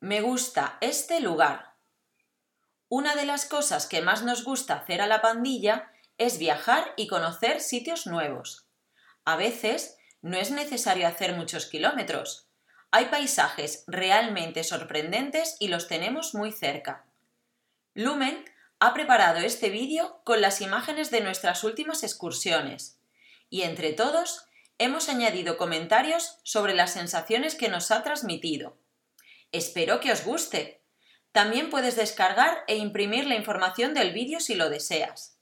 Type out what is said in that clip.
Me gusta este lugar. Una de las cosas que más nos gusta hacer a la pandilla es viajar y conocer sitios nuevos. A veces no es necesario hacer muchos kilómetros. Hay paisajes realmente sorprendentes y los tenemos muy cerca. Lumen ha preparado este vídeo con las imágenes de nuestras últimas excursiones y entre todos hemos añadido comentarios sobre las sensaciones que nos ha transmitido. Espero que os guste. También puedes descargar e imprimir la información del vídeo si lo deseas.